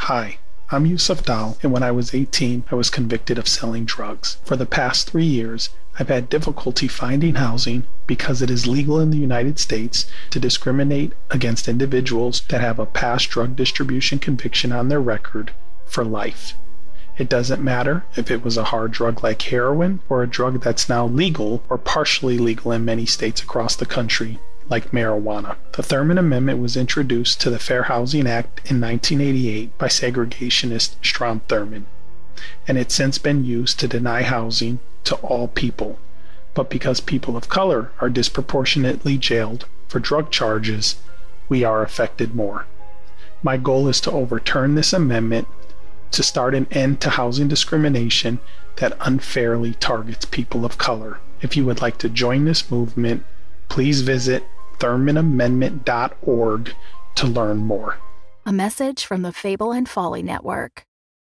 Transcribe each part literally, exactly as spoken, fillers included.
Hi, I'm Yusuf Dal, and when I was eighteen, I was convicted of selling drugs. For the past three years, I've had difficulty finding housing because it is legal in the United States to discriminate against individuals that have a past drug distribution conviction on their record for life. It doesn't matter if it was a hard drug like heroin or a drug that's now legal or partially legal in many states across the country, like marijuana. The Thurmond Amendment was introduced to the Fair Housing Act in nineteen eighty-eight by segregationist Strom Thurmond, and it's since been used to deny housing to all people. But because people of color are disproportionately jailed for drug charges, we are affected more. My goal is to overturn this amendment to start an end to housing discrimination that unfairly targets people of color. If you would like to join this movement, please visit thurmond amendment dot org to learn more. A message from the Fable and Folly Network.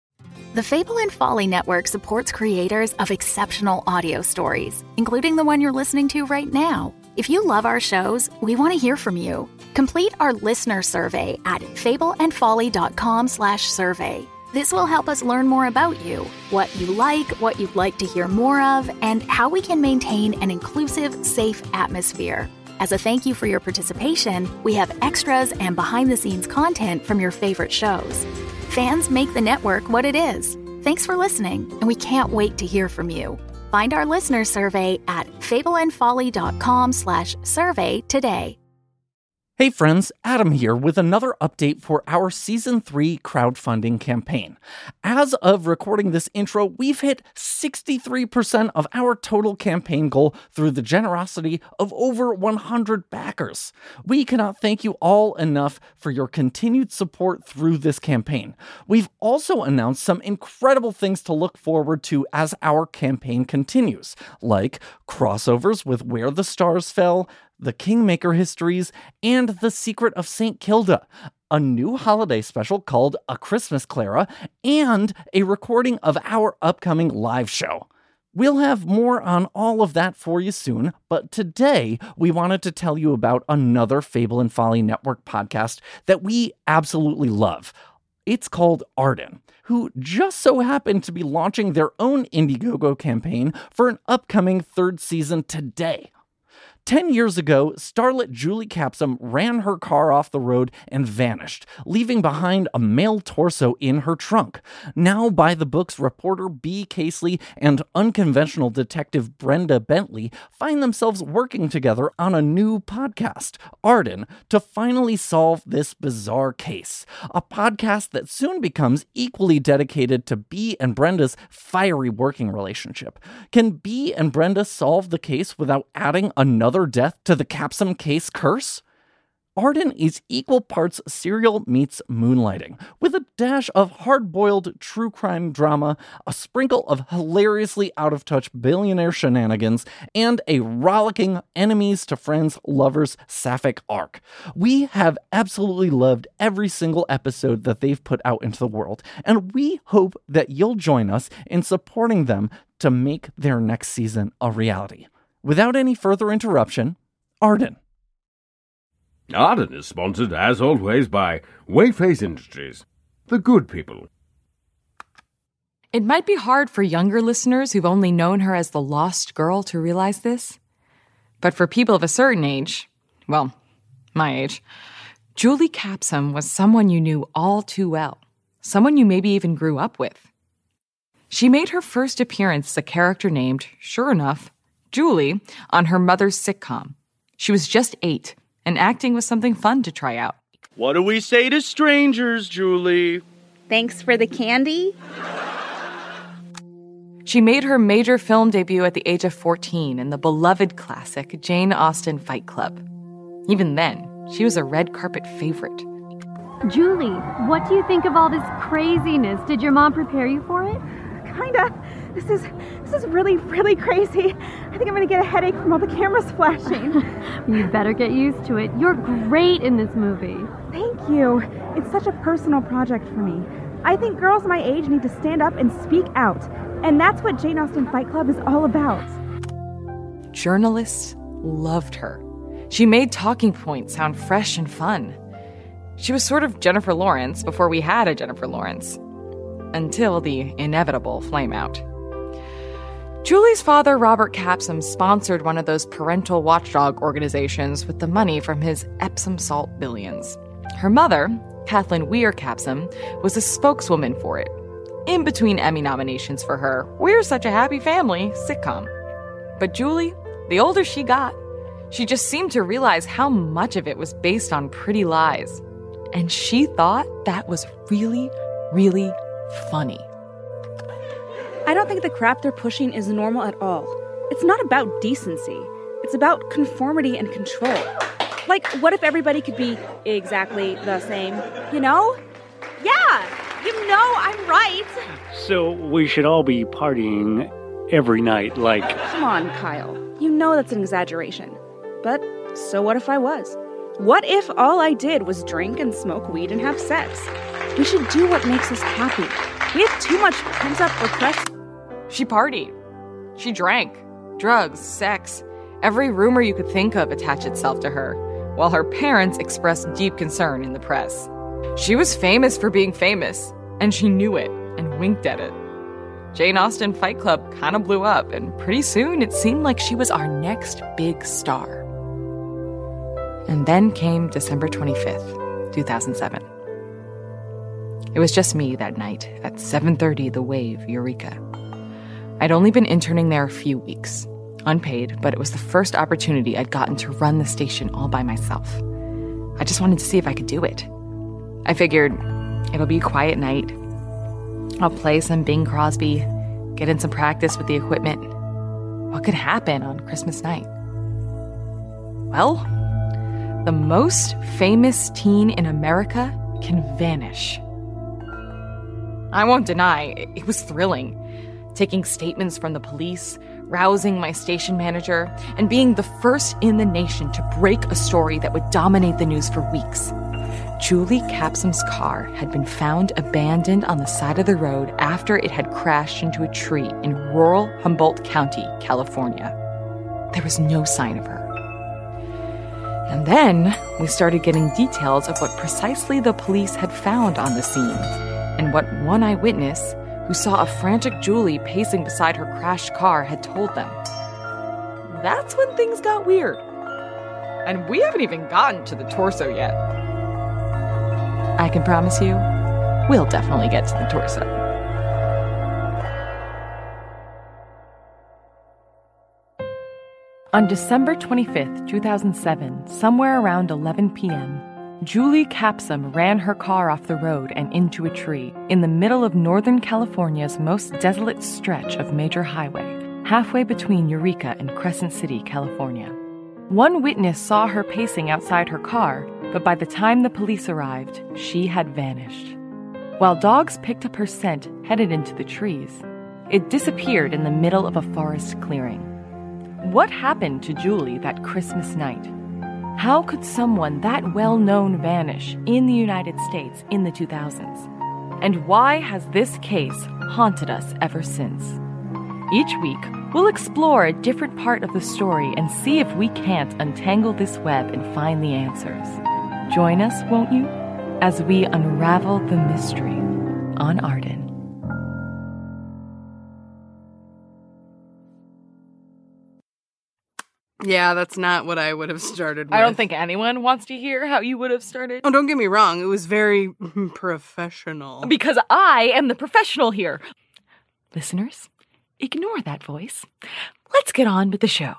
The Fable and Folly Network supports creators of exceptional audio stories, including the one you're listening to right now. If you love our shows, we want to hear from you. Complete our listener survey at fable and folly dot com slash survey. This will help us learn more about you, what you like, what you'd like to hear more of, and how we can maintain an inclusive, safe atmosphere. As a thank you for your participation, we have extras and behind-the-scenes content from your favorite shows. Fans make the network what it is. Thanks for listening, and we can't wait to hear from you. Find our listener survey at fable and folly dot com slash survey today. Hey friends, Adam here with another update for our Season three crowdfunding campaign. As of recording this intro, we've hit sixty-three percent of our total campaign goal through the generosity of over one hundred backers. We cannot thank you all enough for your continued support through this campaign. We've also announced some incredible things to look forward to as our campaign continues, like crossovers with Where the Stars Fell, The Kingmaker Histories, and The Secret of Saint Kilda, a new holiday special called A Christmas Clara, and a recording of our upcoming live show. We'll have more on all of that for you soon, but today we wanted to tell you about another Fable and Folly Network podcast that we absolutely love. It's called Arden, who just so happened to be launching their own Indiegogo campaign for an upcoming third season today. Ten years ago, starlet Julie Capsum ran her car off the road and vanished, leaving behind a male torso in her trunk. Now, by the books, reporter Bea Casely and unconventional detective Brenda Bentley find themselves working together on a new podcast, Arden, to finally solve this bizarre case. A podcast that soon becomes equally dedicated to Bea and Brenda's fiery working relationship. Can Bea and Brenda solve the case without adding another death to the Capsum case curse? Arden is equal parts serial meets moonlighting, with a dash of hard-boiled true crime drama, a sprinkle of hilariously out-of-touch billionaire shenanigans, and a rollicking enemies to friends lovers sapphic arc. We have absolutely loved every single episode that they've put out into the world, and we hope that you'll join us in supporting them to make their next season a reality. Without any further interruption, Arden. Arden is sponsored, as always, by Wayface Industries, the good people. It might be hard for younger listeners who've only known her as the lost girl to realize this. But for people of a certain age, well, my age, Julie Capsum was someone you knew all too well, someone you maybe even grew up with. She made her first appearance as a character named, sure enough, Julie, on her mother's sitcom. She was just eight, and acting was something fun to try out. What do we say to strangers, Julie? Thanks for the candy. She made her major film debut at the age of fourteen in the beloved classic Jane Austen Fight Club. Even then, she was a red carpet favorite. Julie, what do you think of all this craziness? Did your mom prepare you for it? Kinda. This is this is really, really crazy. I think I'm gonna get a headache from all the cameras flashing. You better get used to it. You're great in this movie. Thank you. It's such a personal project for me. I think girls my age need to stand up and speak out. And that's what Jane Austen Fight Club is all about. Journalists loved her. She made talking points sound fresh and fun. She was sort of Jennifer Lawrence before we had a Jennifer Lawrence. Until the inevitable flameout. Julie's father, Robert Capsum, sponsored one of those parental watchdog organizations with the money from his Epsom salt billions. Her mother, Kathleen Weir Capsum, was a spokeswoman for it. In between Emmy nominations for her We're Such a Happy Family sitcom. But Julie, the older she got, she just seemed to realize how much of it was based on pretty lies. And she thought that was really, really funny. I don't think the crap they're pushing is normal at all. It's not about decency. It's about conformity and control. Like, what if everybody could be exactly the same? You know? Yeah, you know I'm right. So we should all be partying every night, like... Come on, Kyle. You know that's an exaggeration. But so what if I was? What if all I did was drink and smoke weed and have sex? We should do what makes us happy. We have too much pent-up repressed... She partied. She drank. Drugs, sex. Every rumor you could think of attached itself to her, while her parents expressed deep concern in the press. She was famous for being famous, and she knew it and winked at it. Jane Austen Fight Club kind of blew up, and pretty soon it seemed like she was our next big star. And then came December twenty-fifth, two thousand seven. It was just me that night at seven thirty The Wave, Eureka. I'd only been interning there a few weeks, unpaid, but it was the first opportunity I'd gotten to run the station all by myself. I just wanted to see if I could do it. I figured it'll be a quiet night. I'll play some Bing Crosby, get in some practice with the equipment. What could happen on Christmas night? Well, the most famous teen in America can vanish. I won't deny, it was thrilling. Taking statements from the police, rousing my station manager, and being the first in the nation to break a story that would dominate the news for weeks. Julie Capsum's car had been found abandoned on the side of the road after it had crashed into a tree in rural Humboldt County, California. There was no sign of her. And then we started getting details of what precisely the police had found on the scene, and what one eyewitness who saw a frantic Julie pacing beside her crashed car had told them. That's when things got weird. And we haven't even gotten to the torso yet. I can promise you, we'll definitely get to the torso. On December twenty-fifth, two thousand seven, somewhere around eleven p.m., Julie Capsum ran her car off the road and into a tree in the middle of Northern California's most desolate stretch of major highway, halfway between Eureka and Crescent City, California. One witness saw her pacing outside her car, but by the time the police arrived, she had vanished. While dogs picked up her scent headed into the trees, it disappeared in the middle of a forest clearing. What happened to Julie that Christmas night? How could someone that well-known vanish in the United States in the two thousands? And why has this case haunted us ever since? Each week, we'll explore a different part of the story and see if we can't untangle this web and find the answers. Join us, won't you, as we unravel the mystery on Arden. Yeah, that's not what I would have started with. I don't think anyone wants to hear how you would have started. Oh, don't get me wrong. It was very professional. Because I am the professional here. Listeners, ignore that voice. Let's get on with the show.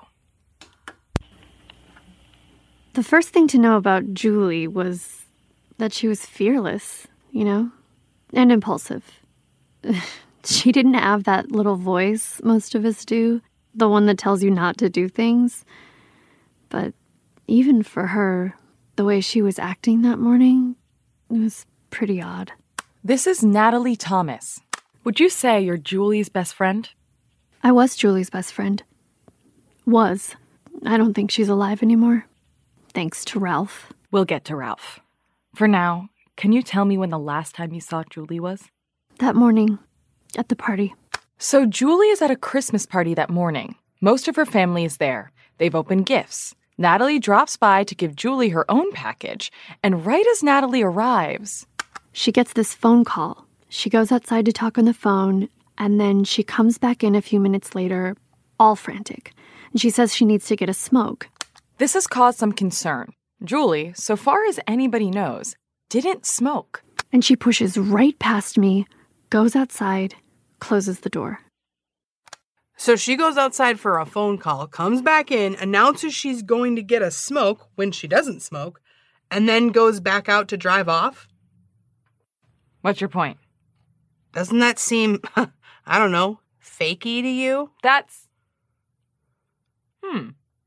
The first thing to know about Julie was that she was fearless, you know, and impulsive. She didn't have that little voice most of us do. The one that tells you not to do things. But even for her, the way she was acting that morning, it was pretty odd. This is Natalie Thomas. Would you say you're Julie's best friend? I was Julie's best friend. Was. I don't think she's alive anymore. Thanks to Ralph. We'll get to Ralph. For now, can you tell me when the last time you saw Julie was? That morning, at the party. So Julie is at a Christmas party that morning. Most of her family is there. They've opened gifts. Natalie drops by to give Julie her own package, and right as Natalie arrives, she gets this phone call. She goes outside to talk on the phone, and then she comes back in a few minutes later, all frantic. And she says she needs to get a smoke. This has caused some concern. Julie, so far as anybody knows, didn't smoke. And she pushes right past me, goes outside, closes the door. So she goes outside for a phone call, comes back in, announces she's going to get a smoke when she doesn't smoke, and then goes back out to drive off? What's your point? Doesn't that seem, I don't know, fakey to you? That's... Hmm.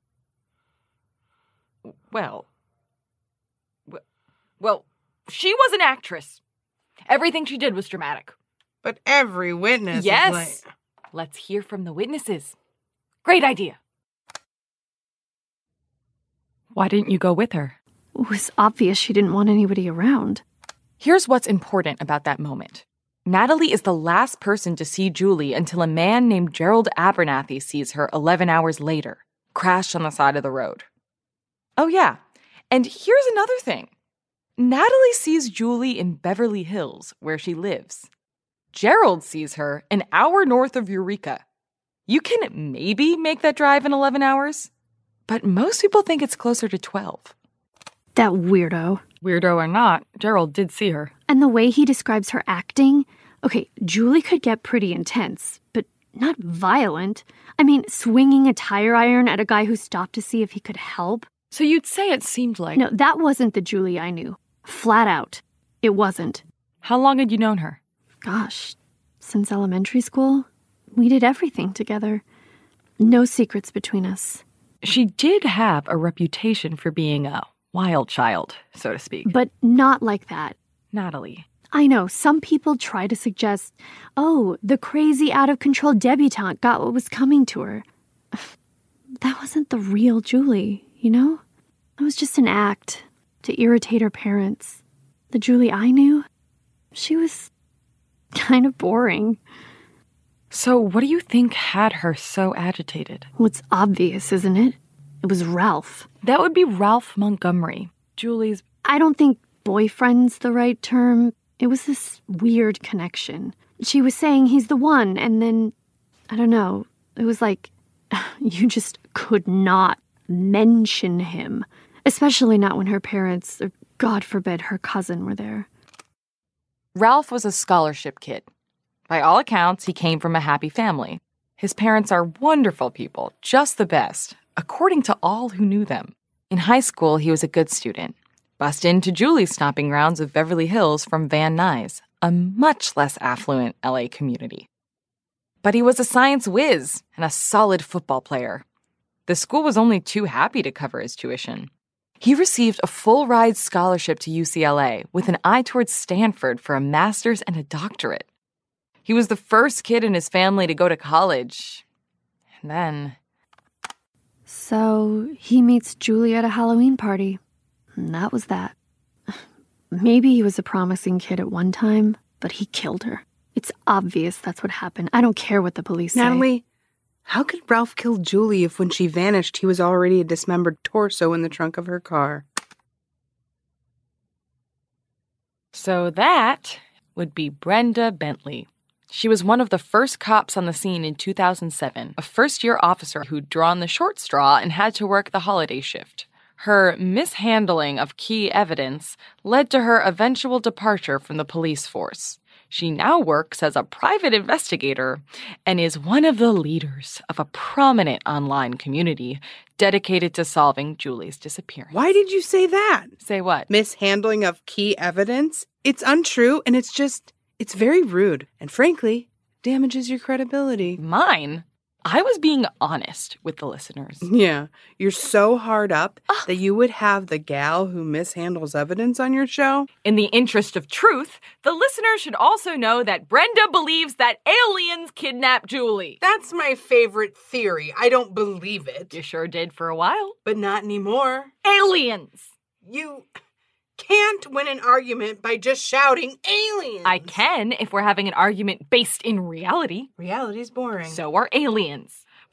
Well... Well, she was an actress. Everything she did was dramatic. But every witness Yes. is like... Let's hear from the witnesses. Great idea. Why didn't you go with her? It was obvious she didn't want anybody around. Here's what's important about that moment. Natalie is the last person to see Julie until a man named Gerald Abernathy sees her eleven hours later, crashed on the side of the road. Oh yeah, and here's another thing. Natalie sees Julie in Beverly Hills, where she lives. Gerald sees her an hour north of Eureka. You can maybe make that drive in eleven hours, but most people think it's closer to twelve. That weirdo. Weirdo or not, Gerald did see her. And the way he describes her acting, okay, Julie could get pretty intense, but not violent. I mean, swinging a tire iron at a guy who stopped to see if he could help. So you'd say it seemed like... No, that wasn't the Julie I knew. Flat out. It wasn't. How long had you known her? Gosh, since elementary school. We did everything together. No secrets between us. She did have a reputation for being a wild child, so to speak. But not like that. Natalie. I know, some people try to suggest, oh, the crazy, out-of-control debutante got what was coming to her. That wasn't the real Julie, you know? It was just an act to irritate her parents. The Julie I knew, she was kind of boring. So what do you think had her so agitated? Well, it's obvious, isn't it? It was Ralph. That would be Ralph Montgomery, Julie's... I don't think boyfriend's the right term. It was this weird connection. She was saying he's the one, and then, I don't know, it was like you just could not mention him. Especially not when her parents, or God forbid, her cousin were there. Ralph was a scholarship kid. By all accounts, he came from a happy family. His parents are wonderful people, just the best, according to all who knew them. In high school, he was a good student. Bussed into Julie's stomping grounds of Beverly Hills from Van Nuys, a much less affluent L A community. But he was a science whiz and a solid football player. The school was only too happy to cover his tuition. He received a full-ride scholarship to U C L A with an eye towards Stanford for a master's and a doctorate. He was the first kid in his family to go to college. And then... So he meets Julie at a Halloween party. And that was that. Maybe he was a promising kid at one time, but he killed her. It's obvious that's what happened. I don't care what the police say. Natalie, how could Ralph kill Julie if when she vanished he was already a dismembered torso in the trunk of her car? So that would be Brenda Bentley. She was one of the first cops on the scene in two thousand seven, a first-year officer who'd drawn the short straw and had to work the holiday shift. Her mishandling of key evidence led to her eventual departure from the police force. She now works as a private investigator and is one of the leaders of a prominent online community dedicated to solving Julie's disappearance. Why did you say that? Say what? Mishandling of key evidence? It's untrue, and it's just, it's very rude. And frankly, damages your credibility. Mine? I was being honest with the listeners. Yeah, you're so hard up Ugh. that you would have the gal who mishandles evidence on your show? In the interest of truth, the listeners should also know that Brenda believes that aliens kidnapped Julie. That's my favorite theory. I don't believe it. You sure did for a while. But not anymore. Aliens! You can't win an argument by just shouting aliens. I can if we're having an argument based in reality. Reality's boring. So are aliens.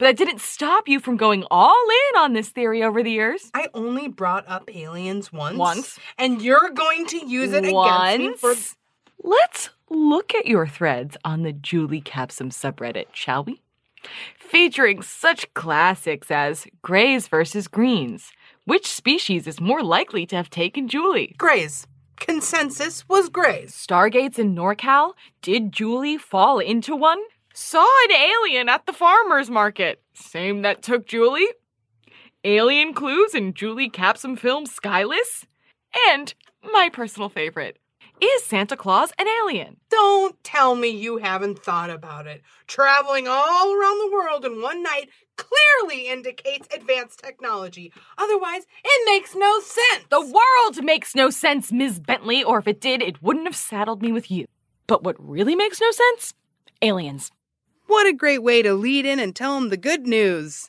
But that didn't stop you from going all in on this theory over the years. I only brought up aliens once. Once. And you're going to use it once. against me for... Let's look at your threads on the Julie Capsum subreddit, shall we? Featuring such classics as Greys versus Greens. Which species is more likely to have taken Julie? Greys. Consensus was Greys. Stargates in NorCal. Did Julie fall into one? Saw an alien at the farmer's market. Same that took Julie. Alien clues in Julie Capsum film Skyless. And my personal favorite. Is Santa Claus an alien? Don't tell me you haven't thought about it. Traveling all around the world in one night clearly indicates advanced technology. Otherwise, it makes no sense. The world makes no sense, Miz Bentley, or if it did, it wouldn't have saddled me with you. But what really makes no sense? Aliens. What a great way to lead in and tell them the good news.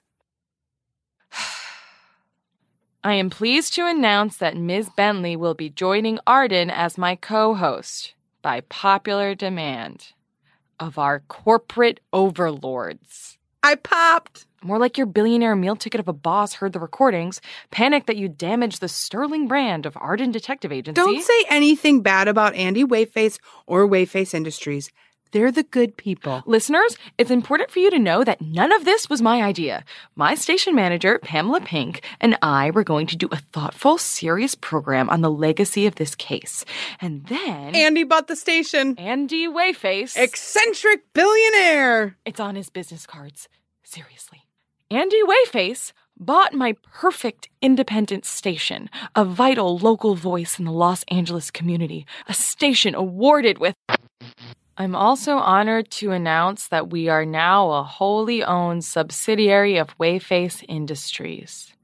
I am pleased to announce that Miz Bentley will be joining Arden as my co-host by popular demand of our corporate overlords. I popped. More like your billionaire meal ticket of a boss heard the recordings, panicked that you damaged the sterling brand of Arden Detective Agency. Don't say anything bad about Andy Wayface or Wayface Industries. They're the good people. Listeners, it's important for you to know that none of this was my idea. My station manager, Pamela Pink, and I were going to do a thoughtful, serious program on the legacy of this case. And then... Andy bought the station. Andy Wayface. Eccentric billionaire. It's on his business cards. Seriously. Andy Wayface bought my perfect independent station, a vital local voice in the Los Angeles community, a station awarded with... I'm also honored to announce that we are now a wholly owned subsidiary of Wayface Industries.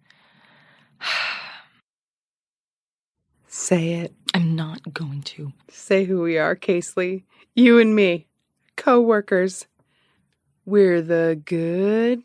Say it. I'm not going to. Say who we are, Casely. You and me. Co-workers. We're the good...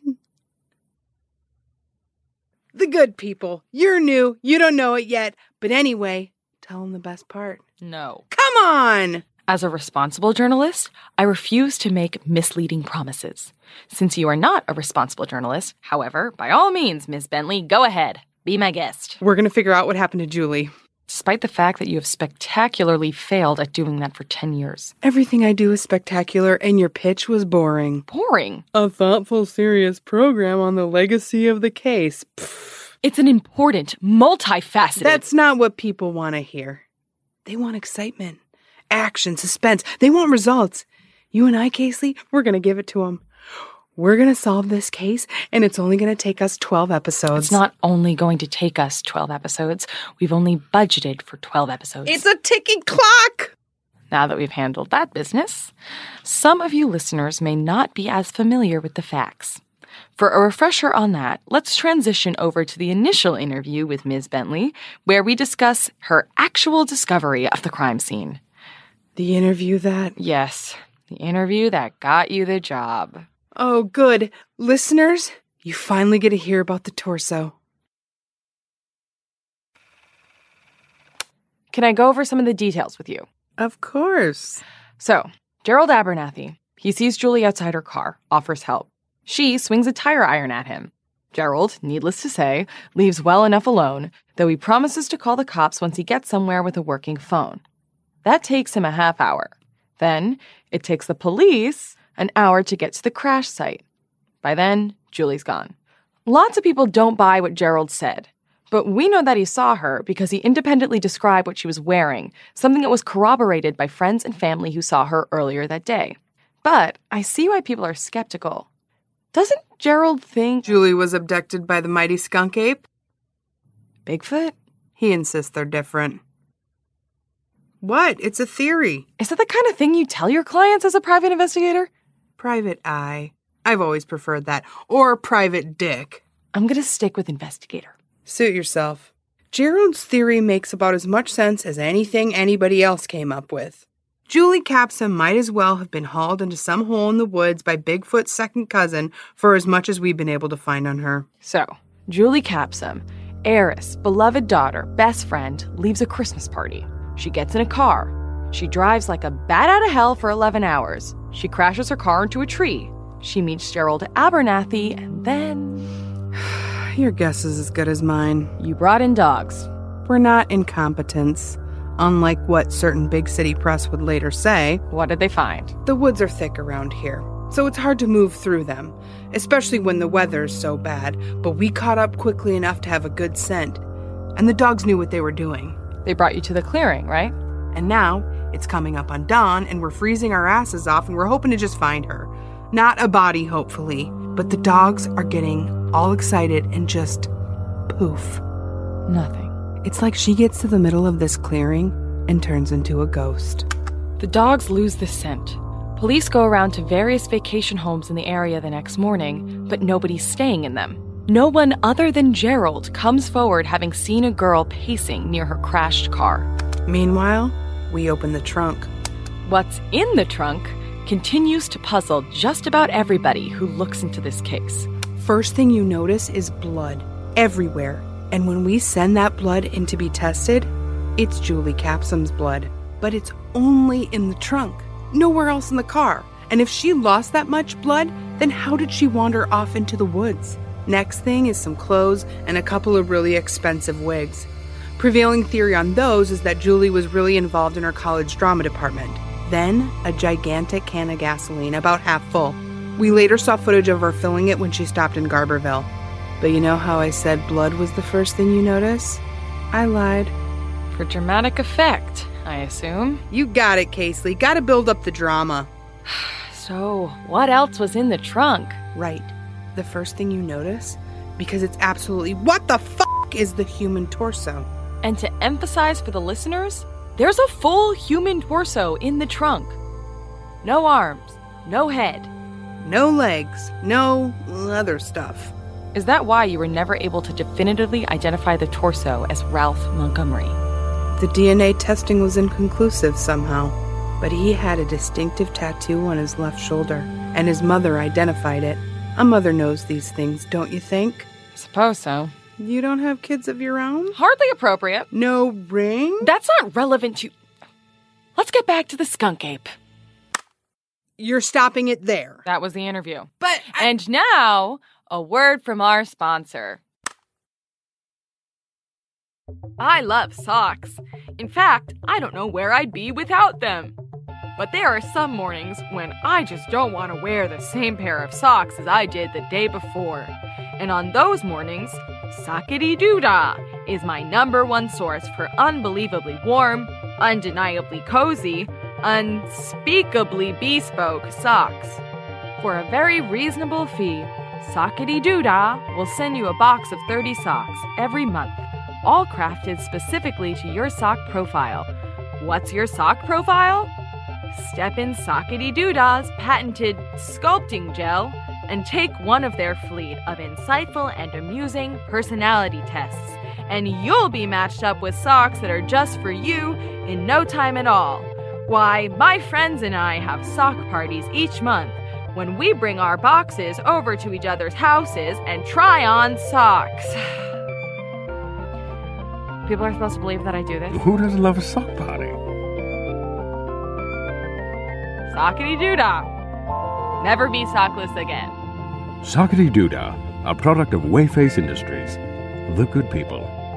The good people. You're new. You don't know it yet. But anyway, tell them the best part. No. Come on! As a responsible journalist, I refuse to make misleading promises. Since you are not a responsible journalist, however, by all means, Miz Bentley, go ahead. Be my guest. We're going to figure out what happened to Julie. Despite the fact that you have spectacularly failed at doing that for ten years. Everything I do is spectacular, and your pitch was boring. Boring? A thoughtful, serious program on the legacy of the case. Pfft. It's an important, multifaceted... That's not what people want to hear. They want excitement. Action, suspense. They want results. You and I, Casely, we're going to give it to them. We're going to solve this case, and it's only going to take us twelve episodes. It's not only going to take us twelve episodes. We've only budgeted for twelve episodes. It's a ticking clock! Now that we've handled that business, some of you listeners may not be as familiar with the facts. For a refresher on that, let's transition over to the initial interview with Miz Bentley, where we discuss her actual discovery of the crime scene. The interview that... Yes, the interview that got you the job. Oh, good. Listeners, you finally get to hear about the torso. Can I go over some of the details with you? Of course. So, Gerald Abernathy, he sees Julie outside her car, offers help. She swings a tire iron at him. Gerald, needless to say, leaves well enough alone, though he promises to call the cops once he gets somewhere with a working phone. That takes him a half hour. Then, it takes the police an hour to get to the crash site. By then, Julie's gone. Lots of people don't buy what Gerald said, but we know that he saw her because he independently described what she was wearing, something that was corroborated by friends and family who saw her earlier that day. But I see why people are skeptical. Doesn't Gerald think Julie was abducted by the mighty skunk ape? Bigfoot? He insists they're different. What? It's a theory. Is that the kind of thing you tell your clients as a private investigator? Private eye. I've always preferred that. Or private dick. I'm gonna stick with investigator. Suit yourself. Gerald's theory makes about as much sense as anything anybody else came up with. Julie Capsum might as well have been hauled into some hole in the woods by Bigfoot's second cousin for as much as we've been able to find on her. So, Julie Capsum, heiress, beloved daughter, best friend, leaves a Christmas party. She gets in a car. She drives like a bat out of hell for eleven hours. She crashes her car into a tree. She meets Gerald Abernathy, and then... Your guess is as good as mine. You brought in dogs. We're not incompetents, unlike what certain big city press would later say. What did they find? The woods are thick around here, so it's hard to move through them, especially when the weather's so bad, but we caught up quickly enough to have a good scent, and the dogs knew what they were doing. They brought you to the clearing, right? And now, it's coming up on dawn, and we're freezing our asses off, and we're hoping to just find her. Not a body, hopefully, but the dogs are getting all excited and just poof. Nothing. It's like she gets to the middle of this clearing and turns into a ghost. The dogs lose the scent. Police go around to various vacation homes in the area the next morning, but nobody's staying in them. No one other than Gerald comes forward having seen a girl pacing near her crashed car. Meanwhile, we open the trunk. What's in the trunk continues to puzzle just about everybody who looks into this case. First thing you notice is blood everywhere. And when we send that blood in to be tested, it's Julie Capsom's blood. But it's only in the trunk, nowhere else in the car. And if she lost that much blood, then how did she wander off into the woods? Next thing is some clothes and a couple of really expensive wigs. Prevailing theory on those is that Julie was really involved in her college drama department. Then, a gigantic can of gasoline, about half full. We later saw footage of her filling it when she stopped in Garberville. But you know how I said blood was the first thing you notice? I lied. For dramatic effect, I assume. You got it, Casely. Gotta build up the drama. So, what else was in the trunk? Right. The first thing you notice, because it's absolutely what the fuck is the human torso. And to emphasize for the listeners, there's a full human torso in the trunk. No arms, no head. No legs, no other stuff. Is that why you were never able to definitively identify the torso as Ralph Montgomery? The D N A testing was inconclusive somehow, but he had a distinctive tattoo on his left shoulder, and his mother identified it. A mother knows these things, don't you think? I suppose so. You don't have kids of your own? Hardly appropriate. No ring? That's not relevant to... Let's get back to the skunk ape. You're stopping it there. That was the interview. But I... And now, a word from our sponsor. I love socks. In fact, I don't know where I'd be without them. But there are some mornings when I just don't want to wear the same pair of socks as I did the day before. And on those mornings, Sockity-Doo-Dah is my number one source for unbelievably warm, undeniably cozy, unspeakably bespoke socks. For a very reasonable fee, Sockity-Doo-Dah will send you a box of thirty socks every month, all crafted specifically to your sock profile. What's your sock profile? Step in Sockity-Doo-Dah's patented sculpting gel and take one of their fleet of insightful and amusing personality tests, and you'll be matched up with socks that are just for you in no time at all. Why, my friends and I have sock parties each month when we bring our boxes over to each other's houses and try on socks. People are supposed to believe that I do this. Who doesn't love a sock party? Sockity-Doo-Dah. Never be sockless again. Sockity-Doo-Dah, a product of Wayface Industries. The good people.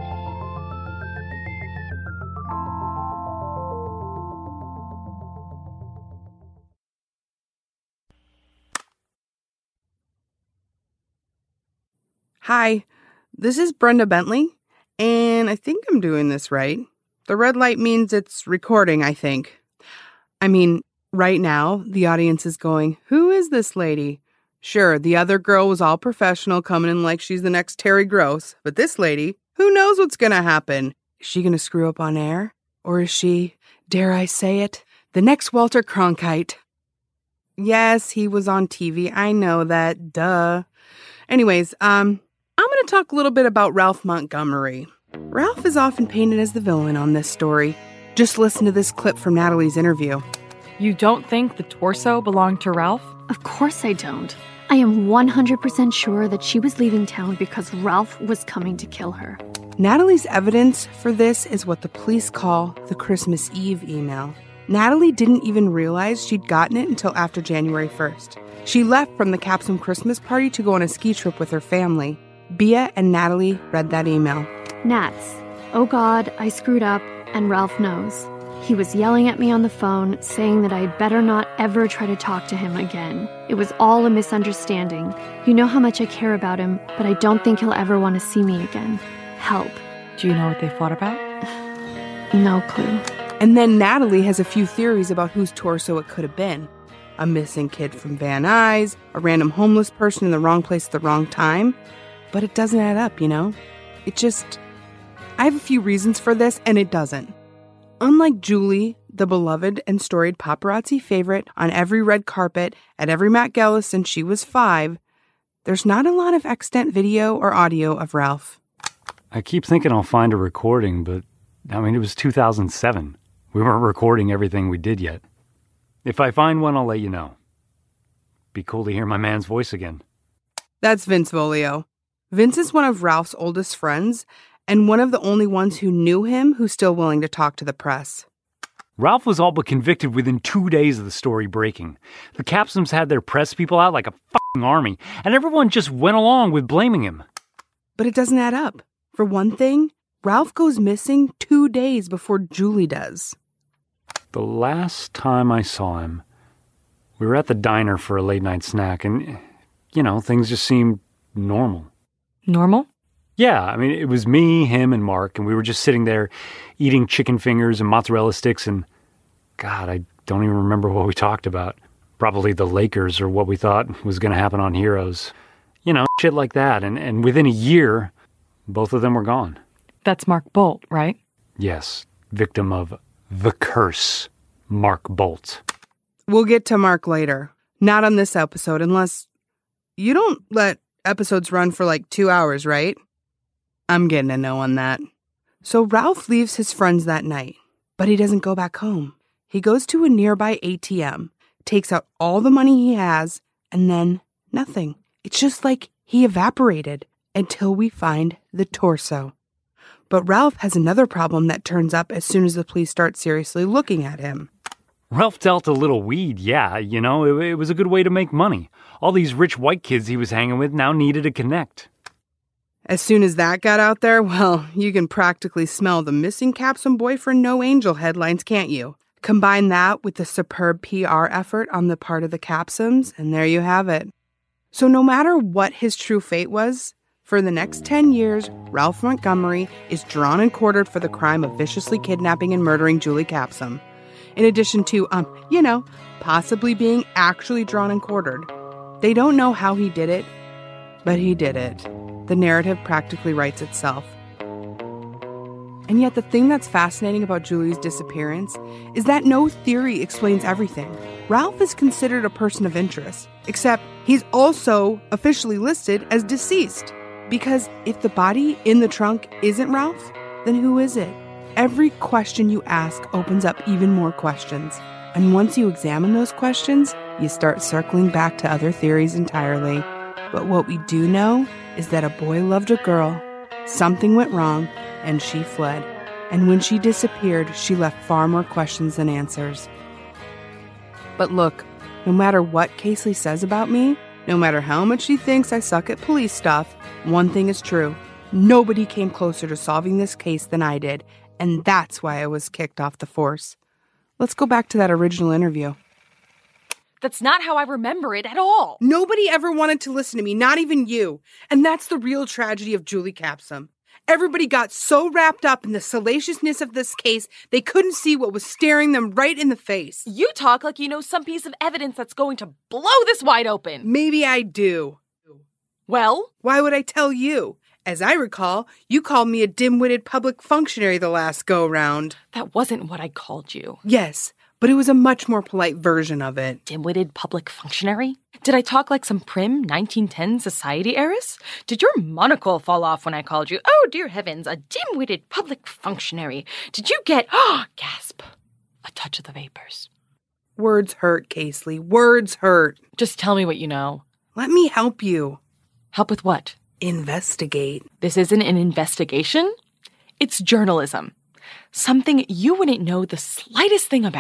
Hi, this is Brenda Bentley, and I think I'm doing this right. The red light means it's recording, I think. I mean, right now, the audience is going, who is this lady? Sure, the other girl was all professional, coming in like she's the next Terry Gross. But this lady, who knows what's going to happen? Is she going to screw up on air? Or is she, dare I say it, the next Walter Cronkite? Yes, he was on T V. I know that. Duh. Anyways, um, I'm going to talk a little bit about Ralph Montgomery. Ralph is often painted as the villain on this story. Just listen to this clip from Natalie's interview. You don't think the torso belonged to Ralph? Of course I don't. I am one hundred percent sure that she was leaving town because Ralph was coming to kill her. Natalie's evidence for this is what the police call the Christmas Eve email. Natalie didn't even realize she'd gotten it until after January first. She left from the Capsum Christmas party to go on a ski trip with her family. Bea and Natalie read that email. Nats, oh God, I screwed up, and Ralph knows. He was yelling at me on the phone, saying that I'd better not ever try to talk to him again. It was all a misunderstanding. You know how much I care about him, but I don't think he'll ever want to see me again. Help. Do you know what they fought about? No clue. And then Natalie has a few theories about whose torso it could have been. A missing kid from Van Nuys, a random homeless person in the wrong place at the wrong time. But it doesn't add up, you know? It just... I have a few reasons for this, and it doesn't. Unlike Julie, the beloved and storied paparazzi favorite on every red carpet at every Met Gala since she was five, there's not a lot of extant video or audio of Ralph. I keep thinking I'll find a recording, but, I mean, it was two thousand seven. We weren't recording everything we did yet. If I find one, I'll let you know. Be cool to hear my man's voice again. That's Vince Volio. Vince is one of Ralph's oldest friends, and one of the only ones who knew him who's still willing to talk to the press. Ralph was all but convicted within two days of the story breaking. The Capsums had their press people out like a fucking army, and everyone just went along with blaming him. But it doesn't add up. For one thing, Ralph goes missing two days before Julie does. The last time I saw him, we were at the diner for a late-night snack, and, you know, things just seemed normal. Normal? Yeah, I mean, it was me, him, and Mark, and we were just sitting there eating chicken fingers and mozzarella sticks, and, God, I don't even remember what we talked about. Probably the Lakers or what we thought was going to happen on Heroes. You know, shit like that, and, and within a year, both of them were gone. That's Mark Bolt, right? Yes, victim of the curse, Mark Bolt. We'll get to Mark later. Not on this episode, unless you don't let episodes run for like two hours, right? I'm getting a no on that. So Ralph leaves his friends that night, but he doesn't go back home. He goes to a nearby A T M, takes out all the money he has, and then nothing. It's just like he evaporated until we find the torso. But Ralph has another problem that turns up as soon as the police start seriously looking at him. Ralph dealt a little weed, yeah, you know, it, it was a good way to make money. All these rich white kids he was hanging with now needed to connect. As soon as that got out there, well, you can practically smell the missing Capsum boyfriend no angel headlines, can't you? Combine that with the superb P R effort on the part of the Capsums, and there you have it. So no matter what his true fate was, for the next ten years, Ralph Montgomery is drawn and quartered for the crime of viciously kidnapping and murdering Julie Capsum. In addition to, um, you know, possibly being actually drawn and quartered. They don't know how he did it, but he did it. The narrative practically writes itself. And yet the thing that's fascinating about Julie's disappearance is that no theory explains everything. Ralph is considered a person of interest, except he's also officially listed as deceased. Because if the body in the trunk isn't Ralph, then who is it? Every question you ask opens up even more questions. And once you examine those questions, you start circling back to other theories entirely. But what we do know is that a boy loved a girl, something went wrong, and she fled. And when she disappeared, she left far more questions than answers. But look, no matter what Casely says about me, no matter how much she thinks I suck at police stuff, one thing is true. Nobody came closer to solving this case than I did, and that's why I was kicked off the force. Let's go back to that original interview. That's not how I remember it at all. Nobody ever wanted to listen to me, not even you. And that's the real tragedy of Julie Capsum. Everybody got so wrapped up in the salaciousness of this case, they couldn't see what was staring them right in the face. You talk like you know some piece of evidence that's going to blow this wide open. Maybe I do. Well? Why would I tell you? As I recall, you called me a dim-witted public functionary the last go-round. That wasn't what I called you. Yes, but it was a much more polite version of it. Dim-witted public functionary? Did I talk like some prim nineteen ten society heiress? Did your monocle fall off when I called you, oh dear heavens, a dim-witted public functionary? Did you get, oh, gasp, a touch of the vapors? Words hurt, Casely. Words hurt. Just tell me what you know. Let me help you. Help with what? Investigate. This isn't an investigation. It's journalism. Something you wouldn't know the slightest thing about.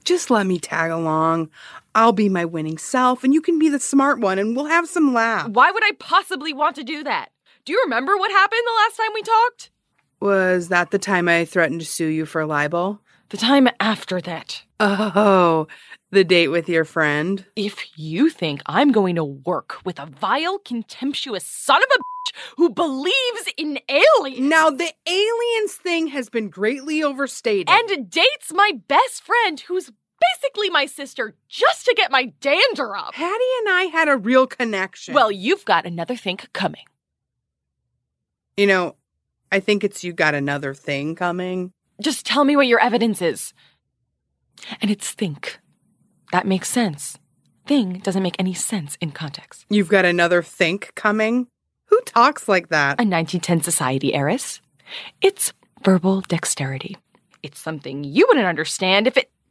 Just let me tag along. I'll be my winning self, and you can be the smart one, and we'll have some laughs. Why would I possibly want to do that? Do you remember what happened the last time we talked? Was that the time I threatened to sue you for libel? The time after that. Oh, the date with your friend? If you think I'm going to work with a vile, contemptuous son of a bitch who believes in aliens... Now, the aliens thing has been greatly overstated. And dates my best friend who's basically my sister just to get my dander up. Hattie and I had a real connection. Well, you've got another thing coming. You know, I think it's you got another thing coming. Just tell me what your evidence is. And it's think. That makes sense. Thing doesn't make any sense in context. You've got another think coming? Who talks like that? A nineteen ten society heiress. It's verbal dexterity. It's something you wouldn't understand if it...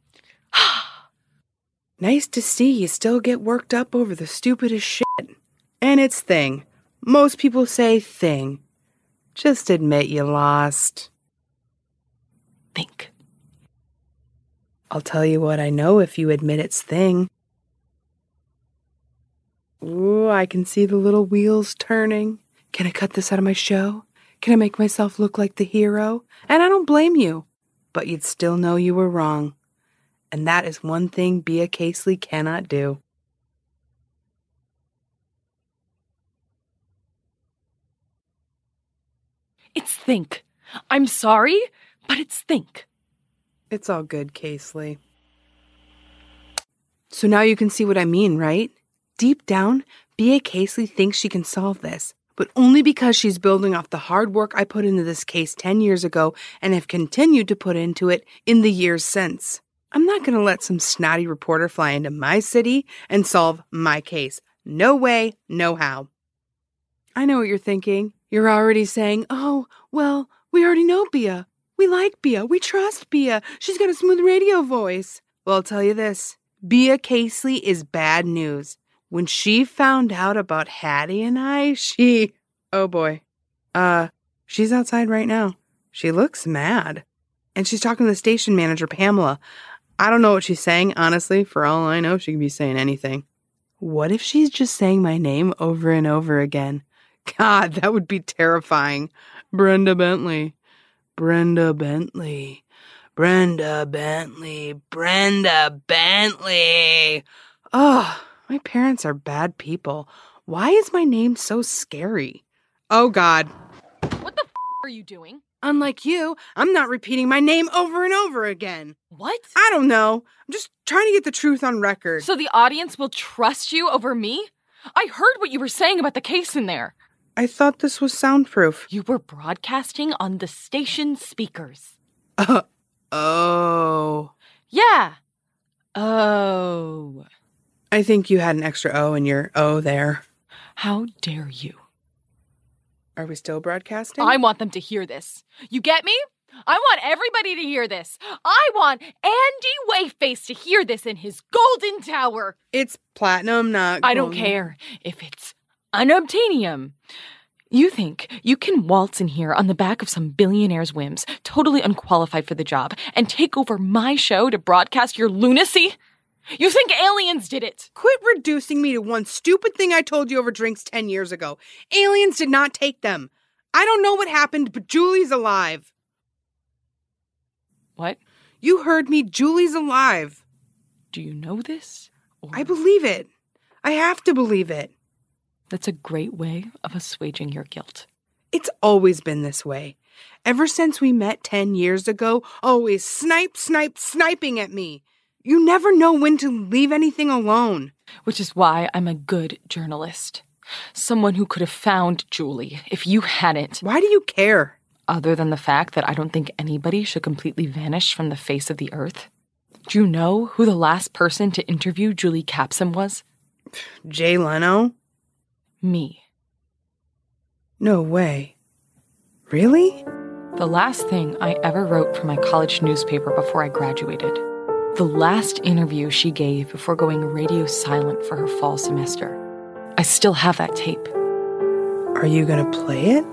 Nice to see you still get worked up over the stupidest shit. And it's thing. Most people say thing. Just admit you lost. Think. I'll tell you what I know if you admit it's thing. Ooh, I can see the little wheels turning. Can I cut this out of my show? Can I make myself look like the hero? And I don't blame you. But you'd still know you were wrong. And that is one thing Bea Casely cannot do. It's think. I'm sorry, but it's think. It's all good, Casely. So now you can see what I mean, right? Deep down, Bea Casely thinks she can solve this, but only because she's building off the hard work I put into this case ten years ago and have continued to put into it in the years since. I'm not going to let some snotty reporter fly into my city and solve my case. No way, no how. I know what you're thinking. You're already saying, oh, well, we already know Bea. We like Bea. We trust Bea. She's got a smooth radio voice. Well, I'll tell you this. Bea Casely is bad news. When she found out about Hattie and I, she... Oh, boy. Uh, she's outside right now. She looks mad. And she's talking to the station manager, Pamela. I don't know what she's saying, honestly. For all I know, she could be saying anything. What if she's just saying my name over and over again? God, that would be terrifying. Brenda Bentley. Brenda Bentley. Brenda Bentley. Brenda Bentley. Oh, my parents are bad people. Why is my name so scary? Oh, God. What the f*** are you doing? Unlike you, I'm not repeating my name over and over again. What? I don't know. I'm just trying to get the truth on record. So the audience will trust you over me? I heard what you were saying about the case in there. I thought this was soundproof. You were broadcasting on the station speakers. Uh, oh. Yeah. Oh. I think you had an extra O in your O there. How dare you? Are we still broadcasting? I want them to hear this. You get me? I want everybody to hear this. I want Andy Wayface to hear this in his golden tower. It's platinum, not I don't golden. care if it's unobtainium. You think you can waltz in here on the back of some billionaire's whims, totally unqualified for the job, and take over my show to broadcast your lunacy? You think aliens did it? Quit reducing me to one stupid thing I told you over drinks ten years ago. Aliens did not take them. I don't know what happened, but Julie's alive. What? You heard me. Julie's alive. Do you know this? Or... I believe it. I have to believe it. That's a great way of assuaging your guilt. It's always been this way. Ever since we met ten years ago, always snipe, snipe, sniping at me. You never know when to leave anything alone. Which is why I'm a good journalist. Someone who could have found Julie if you hadn't. Why do you care? Other than the fact that I don't think anybody should completely vanish from the face of the earth. Do you know who the last person to interview Julie Capsum was? Jay Leno? Me. No way. Really? The last thing I ever wrote for my college newspaper before I graduated. The last interview she gave before going radio silent for her fall semester. I still have that tape. Are you gonna play it?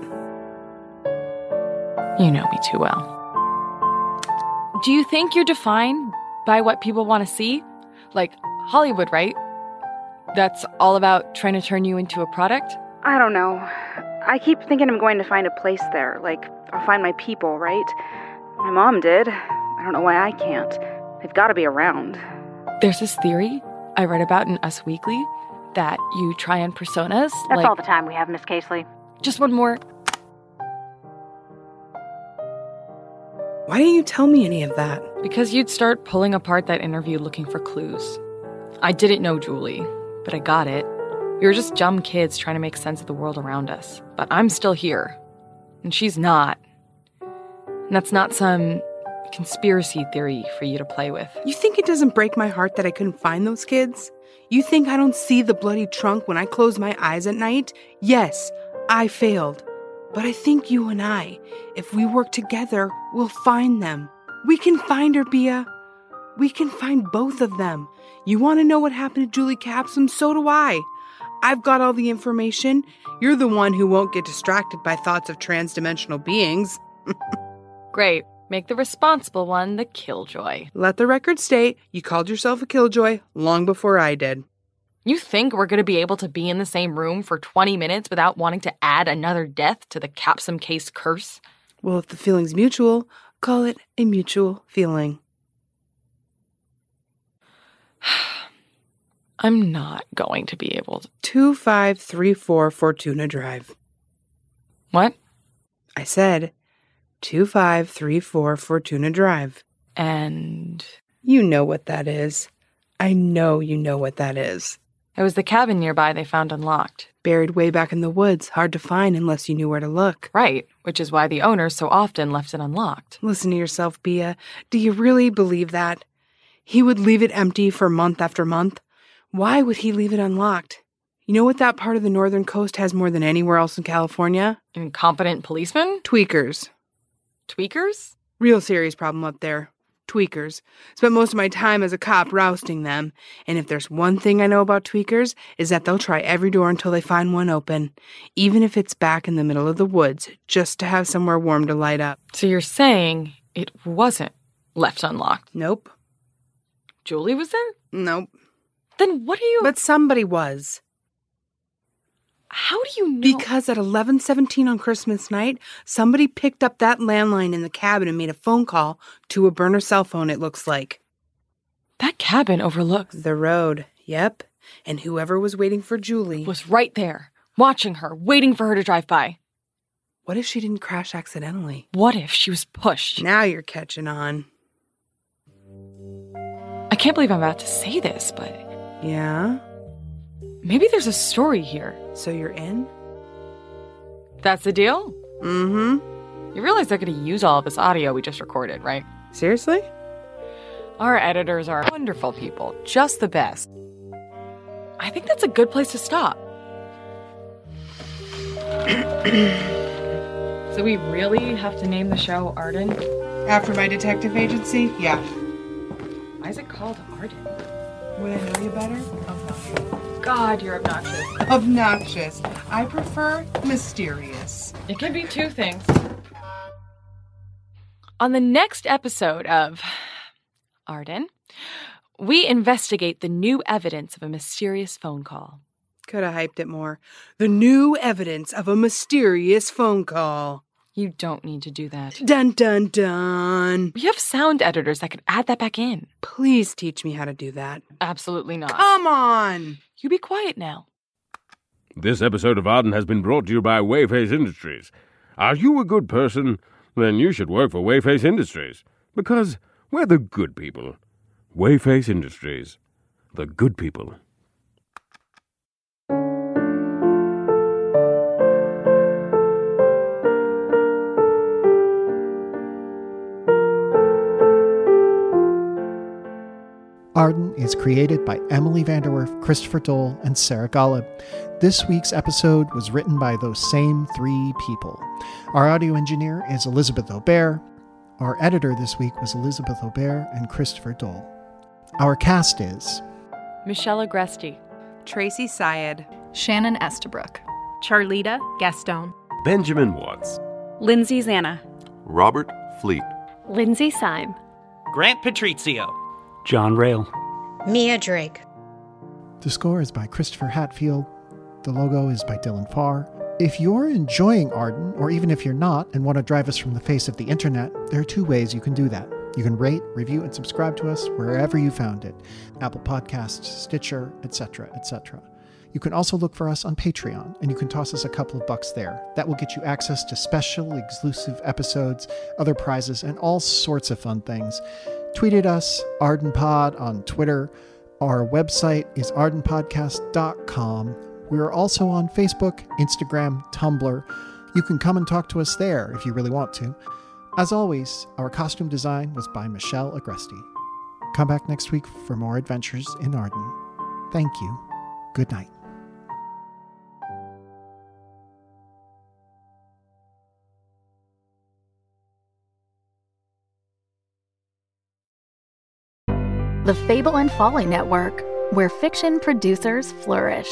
You know me too well. Do you think you're defined by what people want to see? Like Hollywood, right? That's all about trying to turn you into a product? I don't know. I keep thinking I'm going to find a place there. Like, I'll find my people, right? My mom did. I don't know why I can't. They've got to be around. There's this theory I read about in Us Weekly that you try on personas. That's like, all the time we have, Miss Casely. Just one more. Why didn't you tell me any of that? Because you'd start pulling apart that interview looking for clues. I didn't know Julie, but I got it. We were just dumb kids trying to make sense of the world around us. But I'm still here. And she's not. And that's not some conspiracy theory for you to play with. You think it doesn't break my heart that I couldn't find those kids? You think I don't see the bloody trunk when I close my eyes at night? Yes, I failed. But I think you and I, if we work together, we'll find them. We can find her, Bea. We can find both of them. You want to know what happened to Julie Capsum? So do I. I've got all the information. You're the one who won't get distracted by thoughts of transdimensional beings. Great. Make the responsible one the killjoy. Let the record state you called yourself a killjoy long before I did. You think we're going to be able to be in the same room for twenty minutes without wanting to add another death to the Capsum case curse? Well, if the feeling's mutual, call it a mutual feeling. I'm not going to be able to. two five three four Fortuna Drive. What? I said two five three four Fortuna Drive. And? You know what that is. I know you know what that is. It was the cabin nearby they found unlocked. Buried way back in the woods, hard to find unless you knew where to look. Right, which is why the owner so often left it unlocked. Listen to yourself, Bea. Do you really believe that? He would leave it empty for month after month? Why would he leave it unlocked? You know what that part of the northern coast has more than anywhere else in California? Incompetent policemen? Tweakers. Tweakers? Real serious problem up there. Tweakers. Spent most of my time as a cop rousting them. And if there's one thing I know about tweakers, is that they'll try every door until they find one open. Even if it's back in the middle of the woods, just to have somewhere warm to light up. So you're saying it wasn't left unlocked? Nope. Julie was there? Nope. Then what are you... But somebody was. How do you know? Because at eleven seventeen on Christmas night, somebody picked up that landline in the cabin and made a phone call to a burner cell phone, it looks like. That cabin overlooks... The road, yep. And whoever was waiting for Julie... was right there, watching her, waiting for her to drive by. What if she didn't crash accidentally? What if she was pushed? Now you're catching on. I can't believe I'm about to say this, but... Yeah? Maybe there's a story here. So you're in? That's the deal? Mm-hmm. You realize they're going to use all of this audio we just recorded, right? Seriously? Our editors are wonderful people, just the best. I think that's a good place to stop. So we really have to name the show Arden? After my detective agency? Yeah. Why is it called Arden? Would I know you better? God, you're obnoxious. Obnoxious. I prefer mysterious. It can be two things. On the next episode of Arden, we investigate the new evidence of a mysterious phone call. Could have hyped it more. The new evidence of a mysterious phone call. You don't need to do that. Dun, dun, dun. We have sound editors that could add that back in. Please teach me how to do that. Absolutely not. Come on. You be quiet now. This episode of Arden has been brought to you by Wayface Industries. Are you a good person? Then you should work for Wayface Industries. Because we're the good people. Wayface Industries. The good people. Arden is created by Emily Vanderwerf, Christopher Dole, and Sarah Golub. This week's episode was written by those same three people. Our audio engineer is Elizabeth Aubert. Our editor this week was Elizabeth Aubert and Christopher Dole. Our cast is Michelle Agresti, Tracy Syed, Shannon Estabrook, Charlita Gaston, Benjamin Watts, Lindsay Zanna, Robert Fleet, Lindsay Syme, Grant Patrizio, John Rail. Mia Drake. The score is by Christopher Hatfield. The logo is by Dylan Farr. If you're enjoying Arden, or even if you're not and want to drive us from the face of the internet, there are two ways you can do that. You can rate, review, and subscribe to us wherever you found it. Apple Podcasts, Stitcher, et cetera, et cetera. You can also look for us on Patreon, and you can toss us a couple of bucks there. That will get you access to special, exclusive episodes, other prizes, and all sorts of fun things. Tweet at us, ArdenPod on Twitter. Our website is arden podcast dot com. We are also on Facebook, Instagram, Tumblr. You can come and talk to us there if you really want to. As always, our costume design was by Michelle Agresti. Come back next week for more adventures in Arden. Thank you. Good night. The Fable and Folly Network, where fiction producers flourish.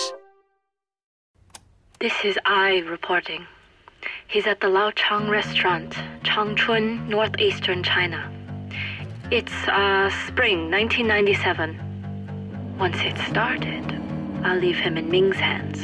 This is I reporting. He's at the Lao Chang restaurant, Changchun, northeastern China. It's, uh, spring nineteen ninety-seven. Once it's started, I'll leave him in Ming's hands.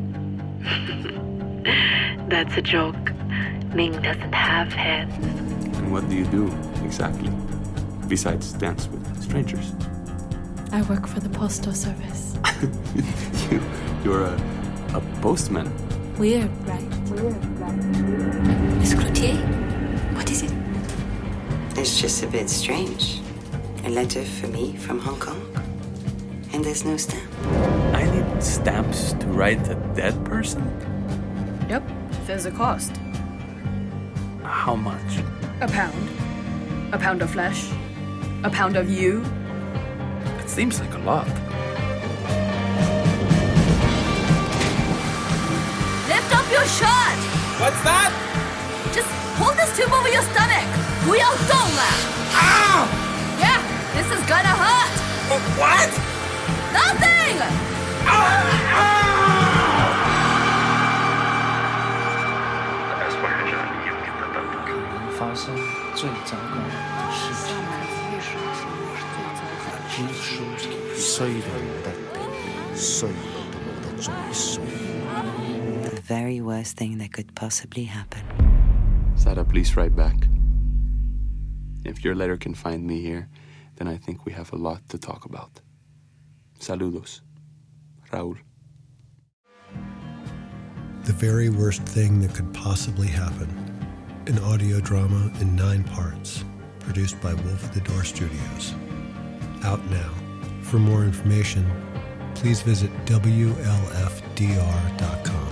That's a joke. Ming doesn't have hands. And what do you do, exactly? Besides dance with strangers? I work for the postal service. you, you're a, a postman. Weird, right? Weird, right? Miss Cloutier, what is it? It's just a bit strange. A letter for me from Hong Kong. And there's no stamp. I need stamps to write a dead person? Yep, there's a cost. How much? A pound. A pound of flesh. A pound of you. It seems like a lot. Lift up your shirt! What's that? Just hold this tube over your stomach. 不要动了. Ow! Yeah, this is gonna hurt. What? Nothing! Ah! 发生最糟糕的事情，只属衰的人的衰的追溯。 The very worst thing that could possibly happen. Sada, please write back. If your letter can find me here, then I think we have a lot to talk about. Saludos. Raúl. The very worst thing that could possibly happen. An audio drama in nine parts, produced by Wolf at the Door Studios. Out now. For more information, please visit W L F D R dot com.